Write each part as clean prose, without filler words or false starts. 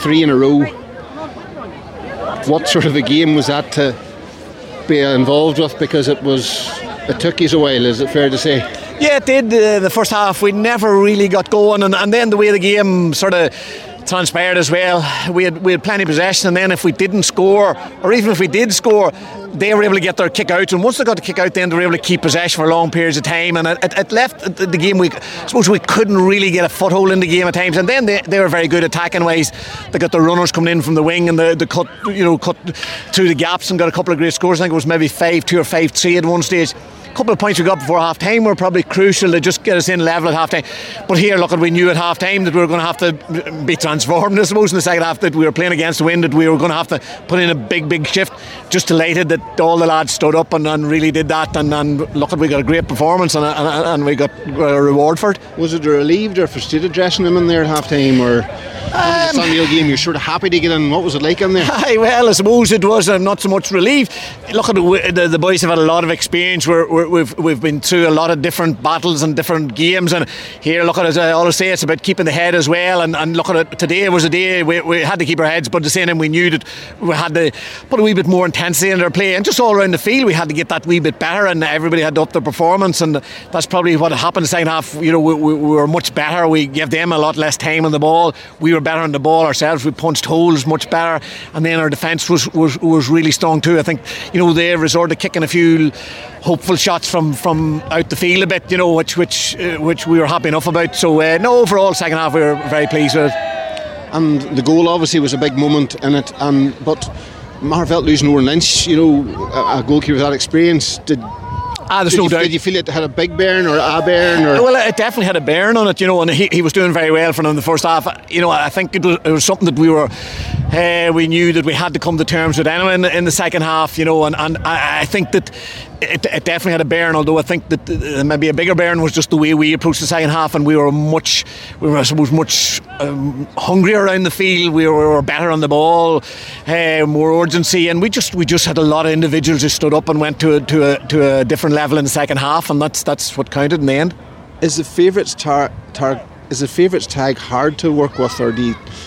3 in a row. What sort of a game was that to be involved with? Because it took you a while, is it fair to say? Yeah, it did. The first half we never really got going, and then the way the game sort of transpired as well, we had plenty of possession, and then if we didn't score, or even if we did score, they were able to get their kick out, and once they got the kick out, then they were able to keep possession for long periods of time, and it left the game. I suppose we couldn't really get a foothold in the game at times, and then they were very good attacking wise. They got the runners coming in from the wing, and they cut through the gaps and got a couple of great scores. I think it was maybe 5-2 or 5-3 at one stage. A couple of points we got before half time were probably crucial to just get us in level at half time. But here, look, we knew at half time that we were going to have to be transformed, I suppose, in the second half, that we were playing against the wind, that we were going to have to put in a big shift. Just delighted that all the lads stood up and really did that, and look, we got a great performance, and we got a reward for it. Was it a relieved or frustrated dressing room in there at half time, or the Sunderland game you're sort of happy to get in? What was it like in there? Well, I suppose it was not so much relief. Look, the boys have had a lot of experience. We've been through a lot of different battles and different games, and here, look, as I always say, it's about keeping the head as well, and look at it, today was a day we had to keep our heads, but at the same time we knew that we had to put a wee bit more intensity in our play, and just all around the field we had to get that wee bit better, and everybody had to up their performance, and that's probably what happened in the second half. We were much better. We gave them a lot less time on the ball. We were better on the ball ourselves. We punched holes much better, and then our defence was really strong too. I think they resorted to kicking a few hopeful shots from out the field a bit, which we were happy enough about. So no, overall second half we were very pleased with it. And the goal obviously was a big moment in it, but Marvell losing Owen Lynch, a goalkeeper with that experience, did you feel it had a big bearing or a bearing? Well, it definitely had a bearing on it, and he was doing very well for them in the first half. I think it was something that we knew that we had to come to terms with anyway in the second half, and I think that it definitely had a bearing, although I think that maybe a bigger bearing was just the way we approached the second half, and we were much hungrier around the field. We were better on the ball, more urgency, and we just had a lot of individuals who stood up and went to a different level in the second half, and that's what counted in the end. Is the favourites tag hard to work with, or do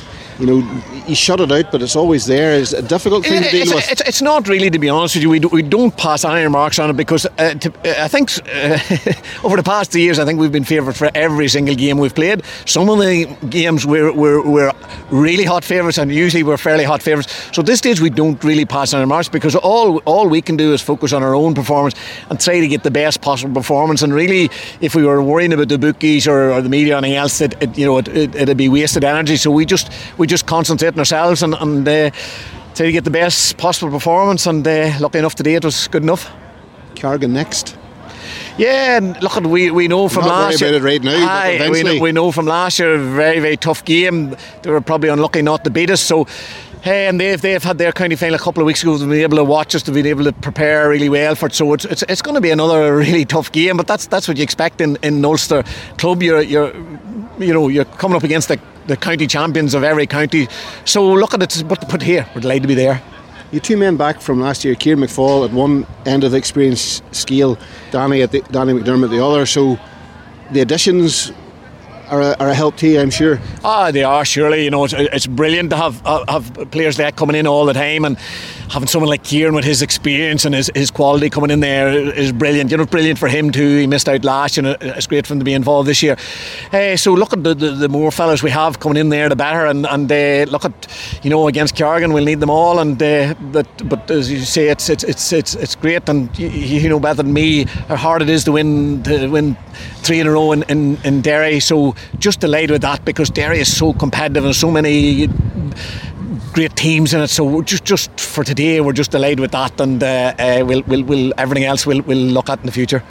you shut it out, but it's always there? Is it a difficult thing to deal with? It's not really, to be honest with you. We don't pass any remarks on it, because I think over the past 2 years I think we've been favoured for every single game we've played. Some of the games we're really hot favourites, and usually we're fairly hot favourites. So at this stage we don't really pass any remarks, because all we can do is focus on our own performance and try to get the best possible performance. And really, if we were worrying about the bookies or the media or anything else, it'd be wasted energy. So we just concentrate on ourselves and try to get the best possible performance, and lucky enough today it was good enough. Cargan next. Yeah, and look, we know from last year. Not worry about it right now. We know from last year, a very, very tough game. They were probably unlucky not to beat us. So, and they've had their county final a couple of weeks ago. They've been able to watch us. They've been able to prepare really well for it. So it's going to be another really tough game. But that's what you expect in Ulster Club. You're coming up against the county champions of every county. So look at it, but here we're delighted to be there. You two men back from last year, Kieran McFall at one end of the experience scale, Danny McDermott at the other. So the additions are a help to you, I'm sure. They are, surely. It's brilliant to have players like that coming in all the time, and having someone like Kieran with his experience and his quality coming in there is brilliant. It's brilliant for him too. He missed out last year, and it's great for him to be involved this year. So look at the more fellas we have coming in there, the better. And look at against Cargan, we'll need them all. And but as you say, it's great, and you know better than me how hard it is to win 3 in a row in Derry. So just delighted with that, because Derry is so competitive and so many great teams in it. So just for today, we're just delighted with that, and we'll everything else we'll look at in the future.